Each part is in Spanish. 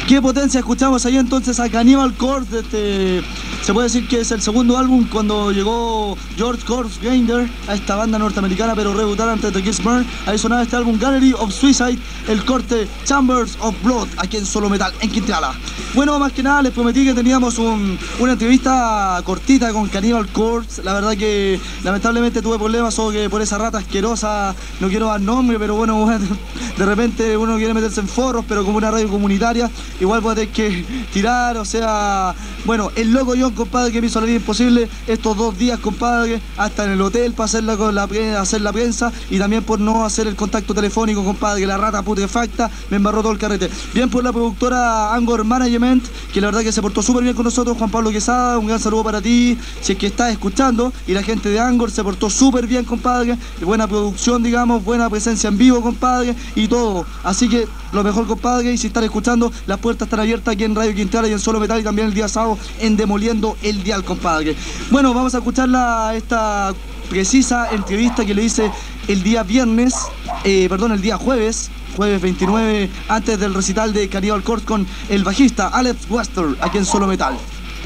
Qué potencia, escuchamos ahí entonces a Cannibal Corpse. Se puede decir que es el segundo álbum cuando llegó George Corpse Grinder a esta banda norteamericana, pero rebutada antes de Kiss Burn. Ahí sonaba este álbum Gallery of Suicide, el corte Chambers of Blood, aquí en Solo Metal, en Quintrala. Bueno, más que nada les prometí que teníamos una entrevista cortita con Cannibal Corpse. La verdad que lamentablemente tuve problemas por esa rata asquerosa, no quiero dar nombre, pero bueno, de repente uno quiere meterse en foros, pero como una radio comunitaria, igual voy a tener que tirar, o sea, bueno, el loco John, compadre, que me hizo la vida imposible estos 2 días, compadre, hasta en el hotel para hacer la prensa, y también por no hacer el contacto telefónico, compadre, que la rata putrefacta me embarró todo el carrete. Bien por la productora Angor Management, que la verdad que se portó súper bien con nosotros. Juan Pablo Quesada, un gran saludo para ti, si es que estás escuchando, y la gente de Angor se portó súper bien, compadre, buena producción, digamos, buena presencia en vivo, compadre, y todo, así que lo mejor, compadre, y si están escuchando, las puertas están abiertas aquí en Radio Quintrala y en Solo Metal, y también el día sábado en Demoliendo el Dial, compadre. Bueno, vamos a escuchar esta precisa entrevista que le hice el día el día jueves 29, antes del recital de Cannibal Corpse con el bajista Alex Wester, aquí en Solo Metal.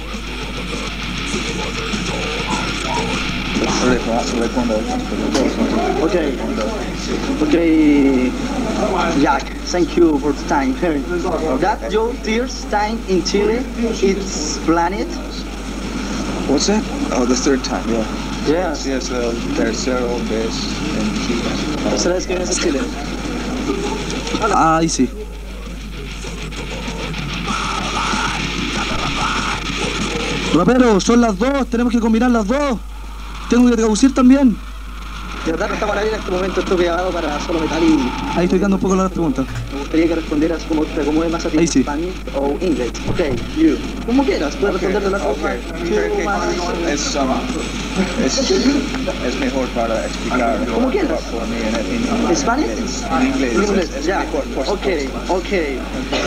Okay, Jack, thank you for the time. That your first time in Chile, it's planned? What's that? Oh, the 3rd time, yeah. Yes. Yes, tercero vez en Chile. ¿Tercera vez que vienes a Chile? Ahí sí. Rapero, son las 2, tenemos que combinar las 2. Tengo que traducir también. De verdad no estamos al aire en este momento, esto grabado para Solo Metal y... Ahí estoy dando un poco las preguntas. Me gustaría que respondieras como te acomode más a ti, Ahí sí. Spanish o inglés. Ok, you. Como quieras, puedes responder de las dos. Es mejor para explicar. Como quieras. Por mí en ¿Spanish? En inglés. Es ya. mejor, por Okay, supuesto. okay.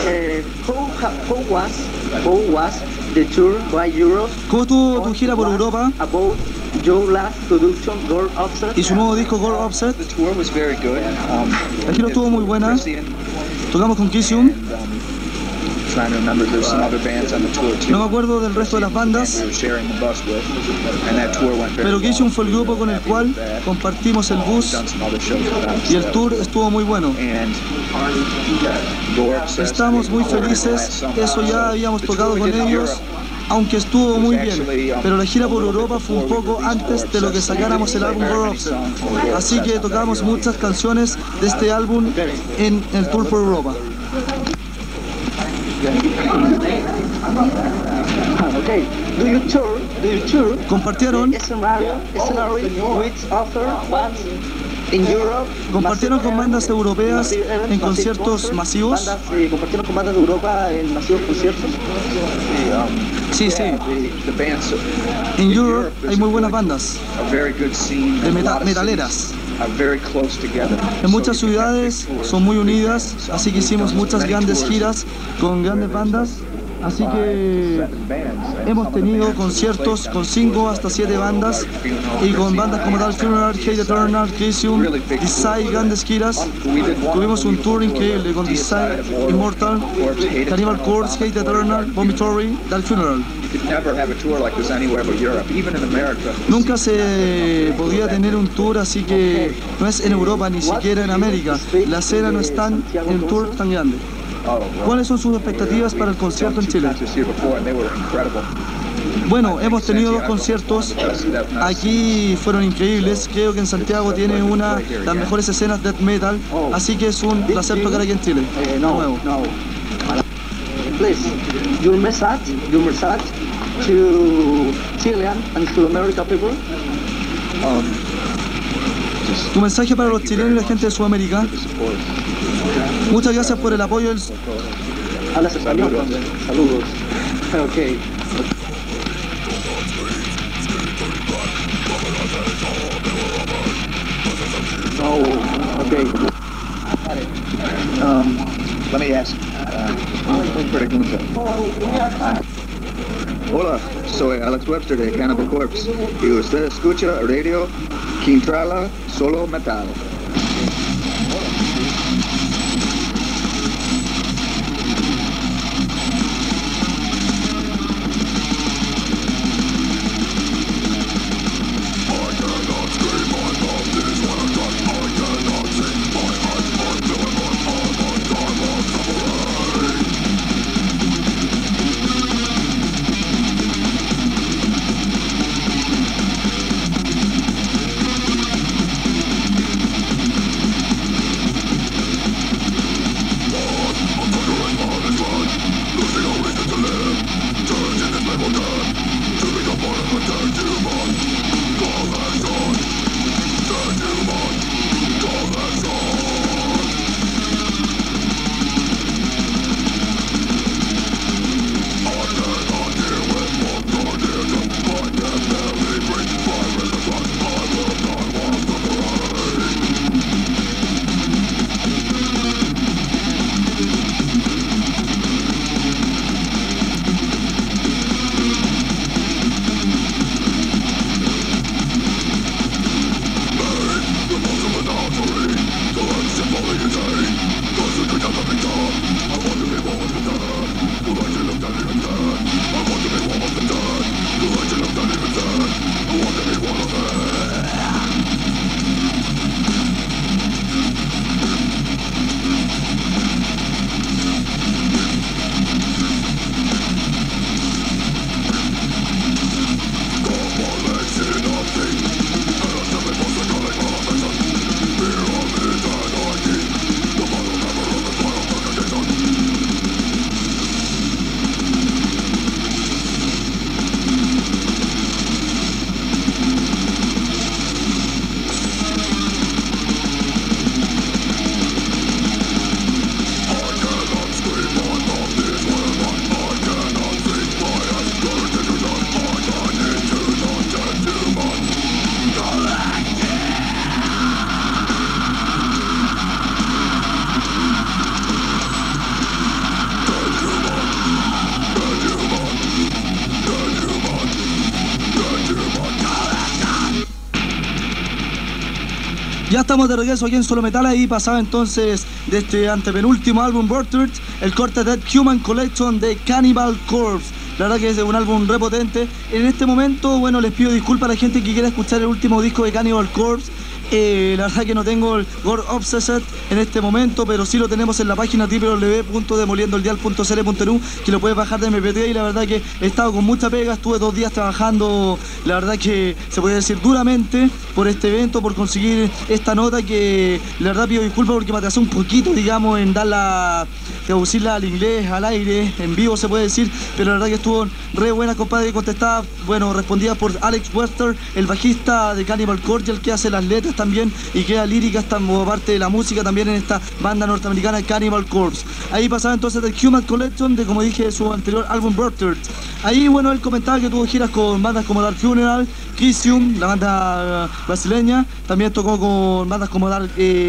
How was the tour by Europe? ¿Cómo estuvo tu gira por Europa About your last production, Gold Offset? y su nuevo disco Gold Offset? The tour was very good. La gira estuvo muy buena. Christian, Tocamos con Kisium. trying to remember, there's some other bands on the tour too. No me acuerdo del resto de las bandas, We were sharing the bus with, and that tour went very pero well. Kisium fue el grupo con el cual compartimos el bus Done some other shows with them. y el tour estuvo muy bueno. And Gore Obsessed, Estamos muy felices, eso ya habíamos tocado con ellos, aunque estuvo muy bien, pero la gira por Europa fue un poco antes de lo que sacáramos el álbum Gore Obsessed, así que tocamos muchas canciones de este álbum en el tour por Europa. Okay. Do you tour? Compartieron Scenario with other bands in Europe? Compartieron con bandas europeas en conciertos masivos. Compartieron con bandas de Europa en masivos conciertos. Sí, sí. the bands En Europe hay muy buenas bandas a very good scene. de and a lot of metaleras. cities are very close together. En muchas ciudades son muy unidas, así que hicimos muchas grandes giras con grandes bandas. Así que hemos tenido conciertos con 5 hasta 7 bandas y con bandas como Dark Funeral, Hate Eternal, Crisium, Desire, grandes giras. Tuvimos un tour increíble con Desire, Immortal, Cannibal Corpse, Hate Eternal, Vomitory, Dark Funeral. You could never have a tour like this anywhere but Europe, even in America. Nunca se podía tener un tour así que no es en Europa ni siquiera en América. La escena no es tan en un tour tan grande. ¿Cuáles son sus expectativas para el concierto en Chile? This year before, and they were incredible. Bueno, hemos tenido 2 conciertos, aquí fueron increíbles, creo que en Santiago tiene una de las mejores escenas death metal, así que es un placer tocar aquí en Chile, de nuevo. No. Please, your message to Chilean and to American people. Tu mensaje para los chilenos y la gente de Sudamérica. Muchas gracias por el apoyo del... Hablas español también. Saludos. Okay. Oh, okay. Let me ask. Pregunta. Hola, soy Alex Webster de Cannibal Corpse y usted escucha Radio Quintrala Solo Metal. Ya estamos de regreso aquí en Solo Metal. Ahí pasaba entonces de este antepenúltimo álbum Bortert, el corte Dead Human Collection de Cannibal Corpse. La verdad que es un álbum repotente. En este momento, bueno, les pido disculpas a la gente que quiera escuchar el último disco de Cannibal Corpse. La verdad que no tengo el Gore Obsessed en este momento, pero sí lo tenemos en la página www.demoliendoldial.cl.nu, que lo puedes bajar de MP3. Y la verdad que he estado con mucha pega, estuve 2 días trabajando, la verdad que se puede decir duramente, por este evento, por conseguir esta nota, que la verdad pido disculpas porque me atrasé un poquito, digamos, en darla, traducirla al inglés, al aire, en vivo se puede decir, pero la verdad que estuvo re buena, compadre, contestada, bueno, respondida por Alex Wester, el bajista de Cannibal Corpse, el que hace las letras también y queda líricas como parte de la música también en esta banda norteamericana Cannibal Corpse. Ahí pasaba entonces The Human Collection de, como dije, su anterior álbum Bortert. Ahí, bueno, él comentaba que tuvo giras con bandas como Dark Funeral, Crisium, la banda brasileña, también tocó con bandas como Dark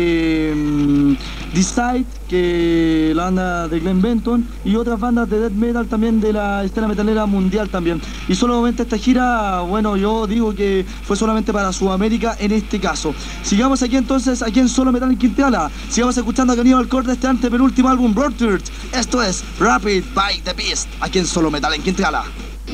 Decide, que la banda de Glenn Benton, y otras bandas de death metal también de la escena metalera mundial también. Y solamente esta gira, bueno, yo digo que fue solamente para Sudamérica en este caso. Sigamos aquí entonces, aquí en Solo Metal en Quintala. Sigamos escuchando a Cannibal Corpse de este antepenúltimo álbum Bortert. Esto es Rapid by the Beast, aquí en Solo Metal en Quintala.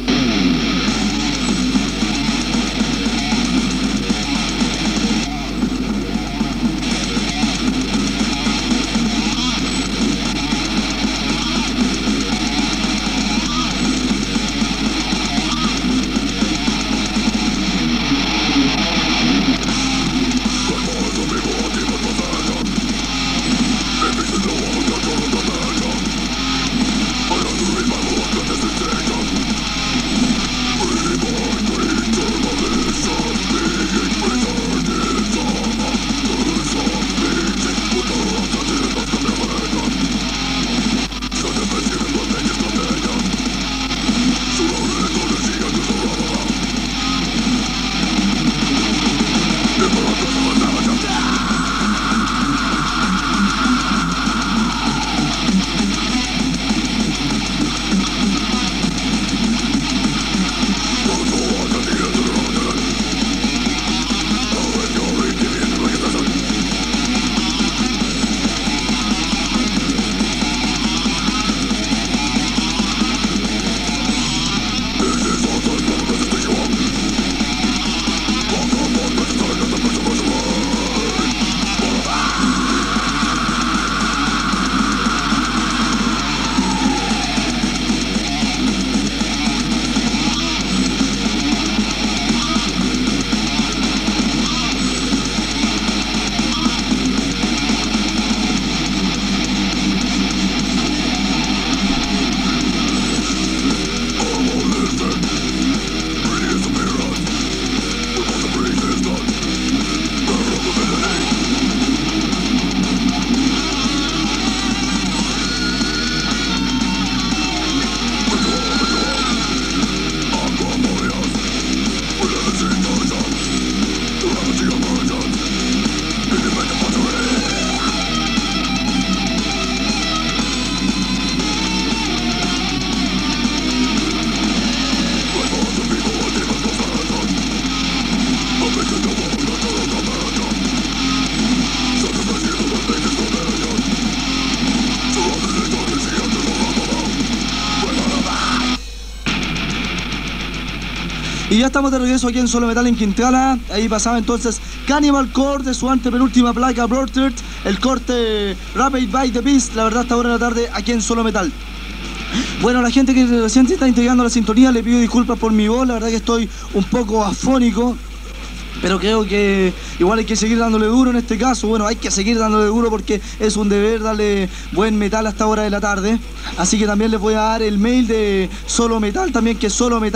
Y ya estamos de regreso aquí en Solo Metal en Quintala. Ahí pasaba entonces Cannibal Corpse de su antepenúltima placa Bortert, el corte Rapid by the Beast, la verdad, hasta ahora de la tarde aquí en Solo Metal. Bueno, a la gente que recién se está integrando a la sintonía, le pido disculpas por mi voz, la verdad que estoy un poco afónico, pero creo que igual hay que seguir dándole duro en este caso. Bueno, hay que seguir dándole duro porque es un deber darle buen metal a esta hora de la tarde. Así que también les voy a dar el mail de Solo Metal, también, que es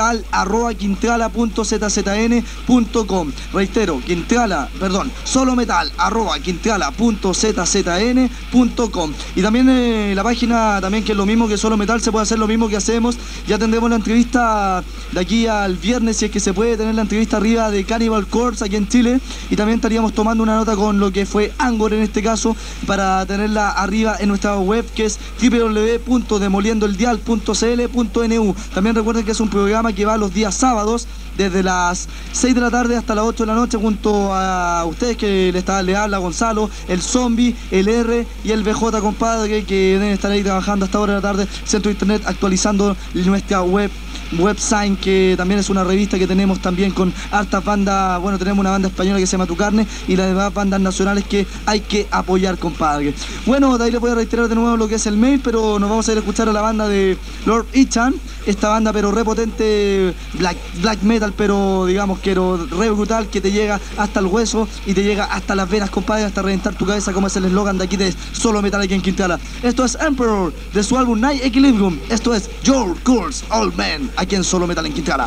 solometal@quintrala.zzn.com. Reitero, solometal@quintrala.zzn.com. Y también la página, también, que es lo mismo que Solo Metal, se puede hacer lo mismo que hacemos. Ya tendremos la entrevista de aquí al viernes, si es que se puede tener la entrevista arriba de Cannibal Corpse aquí en Chile. Y también también estaríamos tomando una nota con lo que fue Angor en este caso, para tenerla arriba en nuestra web, que es www.demoliendoeldial.cl.nu. También recuerden que es un programa que va los días sábados desde las 6 de la tarde hasta las 8 de la noche, junto a ustedes que le habla Gonzalo, el Zombie, el R y el BJ, compadre, que deben estar ahí trabajando hasta ahora de la tarde, Centro de Internet, actualizando nuestra website, que también es una revista que tenemos también con hartas bandas. Bueno, tenemos una banda española que se llama Tu Carne y las demás bandas nacionales que hay que apoyar, compadre. Bueno, de ahí les voy a reiterar de nuevo lo que es el mail, pero nos vamos a ir a escuchar a la banda de Lord Ichan, esta banda pero repotente, black metal, pero digamos que re brutal, que te llega hasta el hueso y te llega hasta las venas, compadre, hasta reventar tu cabeza, como es el eslogan de aquí de Solo Metal aquí en Quintana. Esto es Emperor, de su álbum Night Equilibrium. Esto es Your Curse Old Man, aquí en Solo Metal en Quintana.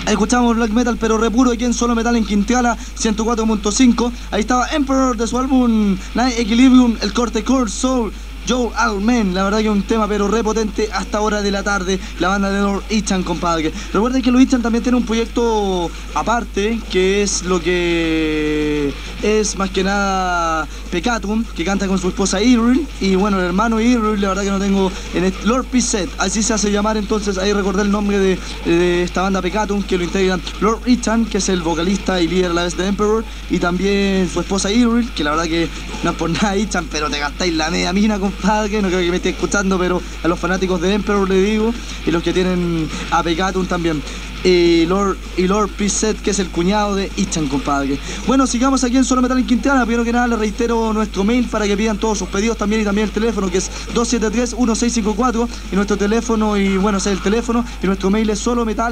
Ahí escuchamos black metal pero re puro aquí en Solo Metal en Quintiala 104.5. Ahí estaba Emperor de su álbum Night Equilibrium, el corte Core Soul Joe Allman, la verdad que es un tema pero re potente hasta hora de la tarde, la banda de Lord Ichan, compadre. Recuerden que Lord Ichan también tiene un proyecto aparte, que es lo que es más que nada Peccatum, que canta con su esposa Irwin, y bueno, el hermano Irwin, la verdad que no tengo en Lord Piset, así se hace llamar, entonces ahí recordé el nombre de esta banda Peccatum, que lo integran Lord Ichan, que es el vocalista y líder a la vez de Emperor, y también su esposa Irwin, que la verdad que no es por nada Ichan, pero te gastáis la media mina, compadre, no creo que me esté escuchando, pero a los fanáticos de Emperor le digo, y los que tienen a Peccatum también. Y Lord Piset, que es el cuñado de Ichan, compadre. Bueno, sigamos aquí en Solo Metal en Quintiana. Primero que nada les reitero nuestro mail para que pidan todos sus pedidos también, y también el teléfono, que es 273-1654, y nuestro teléfono, y bueno, ese es el teléfono, y nuestro mail es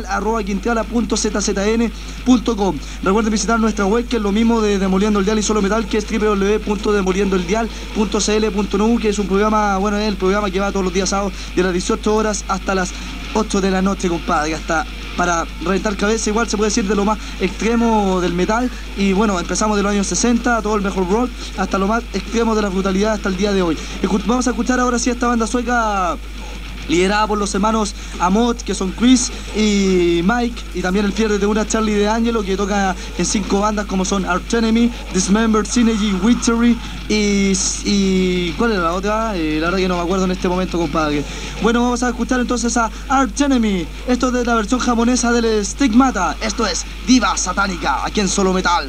solometal@quintiala.zzn.com. Recuerden visitar nuestra web, que es lo mismo de Demoliendo el Dial y Solo Metal, que es www.demoliendoeldial.cl.nu, que es un programa, bueno, es el programa que va todos los días sábados de las 18 horas hasta las 8 de la noche, compadre, hasta para reventar cabeza, igual se puede decir de lo más extremo del metal. Y bueno, empezamos de los años 60, todo el mejor rock, hasta lo más extremo de la brutalidad hasta el día de hoy. Vamos a escuchar ahora sí esta banda sueca liderada por los hermanos Amott, que son Chris y Mike, y también el pierde de una Charlie De Angelo, que toca en 5 bandas como son Arch Enemy, Dismembered, Synergy, Witchery y ¿cuál era la otra? La verdad que no me acuerdo en este momento, compadre. Bueno, vamos a escuchar entonces a Arch Enemy. Esto es de la versión japonesa del Stigmata. Esto es Diva Satánica, aquí en Solo Metal.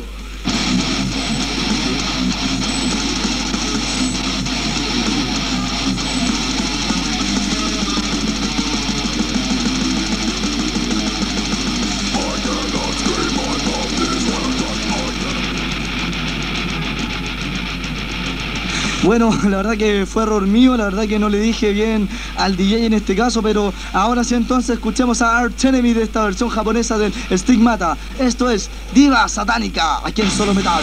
Bueno, la verdad que fue error mío, la verdad que no le dije bien al DJ en este caso, pero ahora sí entonces escuchemos a Arch Enemy de esta versión japonesa del Stigmata. Esto es Diva Satánica, aquí en Solo Metal.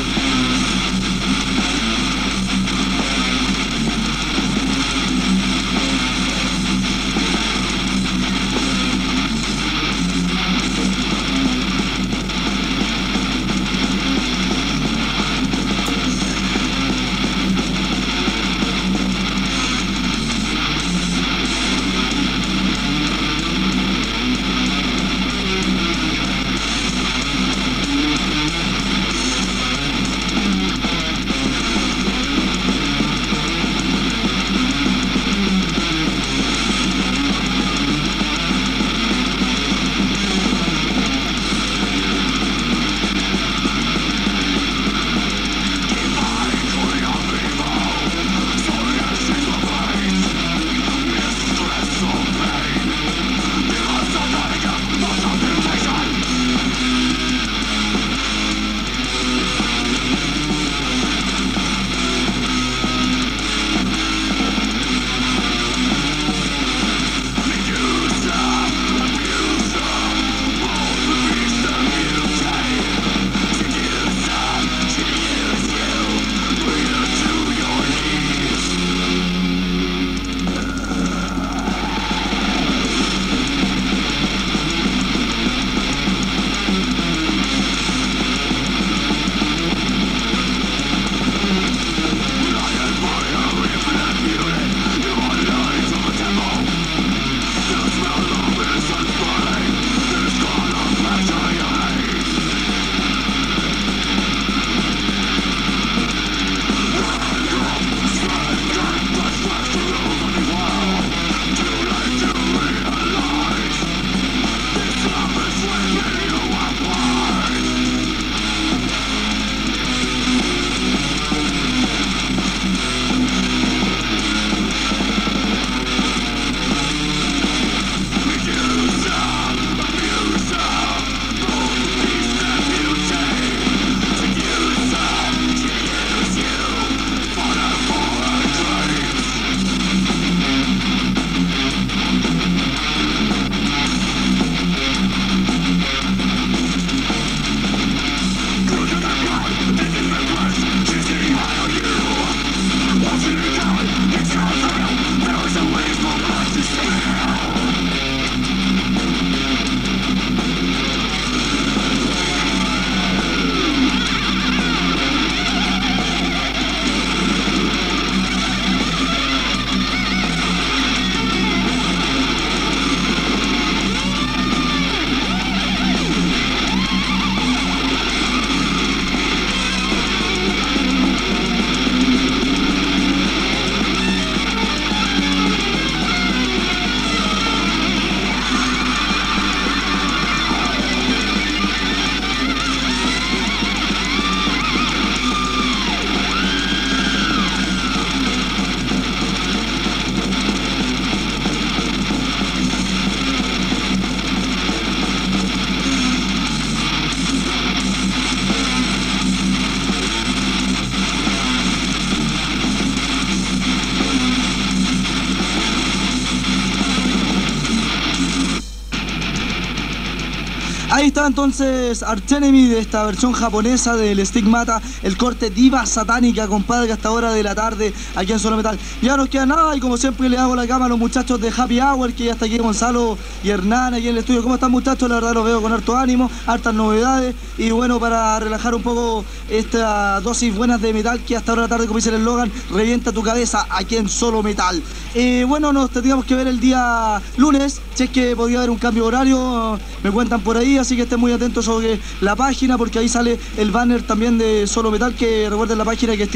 Ahí está entonces Arch Enemy de esta versión japonesa del Stigmata, el corte Diva Satánica, compadre, hasta hora de la tarde aquí en Solo Metal. Ya nos queda nada y como siempre le hago la cama a los muchachos de Happy Hour, que ya está aquí Gonzalo y Hernán aquí en el estudio. ¿Cómo están, muchachos? La verdad los veo con harto ánimo, hartas novedades y bueno, para relajar un poco esta dosis buenas de metal que hasta ahora de la tarde, como dice el eslogan, revienta tu cabeza aquí en Solo Metal. Bueno, nos tendríamos que ver el día lunes, si es que podría haber un cambio de horario, me cuentan por ahí, así que estén muy atentos sobre la página porque ahí sale el banner también de Solo Metal, que recuerden la página que es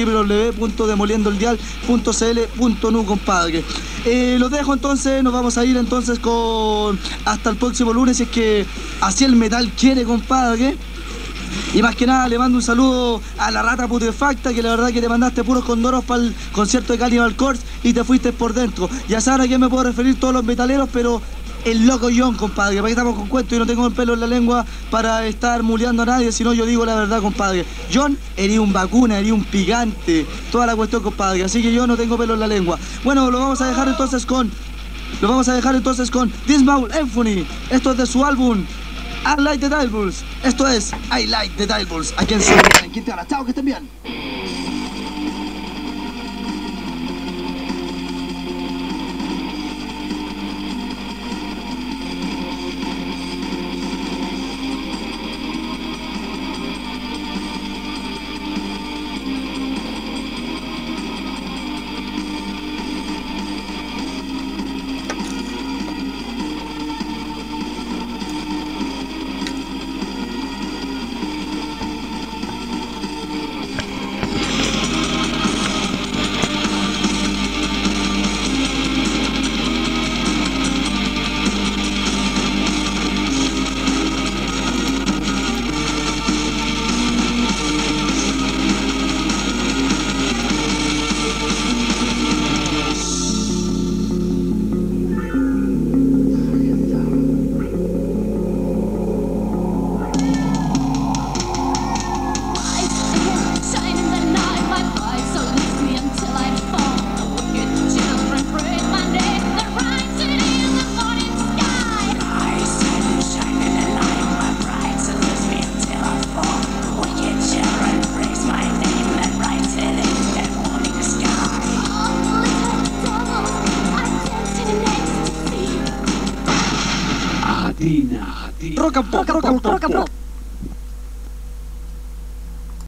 www.demoliendoldial.cl.nu, compadre. Los dejo entonces, nos vamos a ir entonces con hasta el próximo lunes, si es que así el metal quiere, compadre. Y más que nada le mando un saludo a la rata putrefacta, que la verdad que te mandaste puros condoros para el concierto de Cannibal Corpse y te fuiste por dentro. Ya saben a quién me puedo referir todos los metaleros, pero el loco John, compadre, para que estamos con cuentos y no tengo el pelo en la lengua para estar muleando a nadie, sino yo digo la verdad, compadre. John hería un vacuna, hería un picante, toda la cuestión, compadre, así que yo no tengo pelo en la lengua. Bueno, lo vamos a dejar entonces con Dismal Symphony. Esto es de su álbum I Like the Devils. Esto es I Like the Devils. Aquí en Solo Metal en Quintana. Chao, que estén bien. Rock and pop.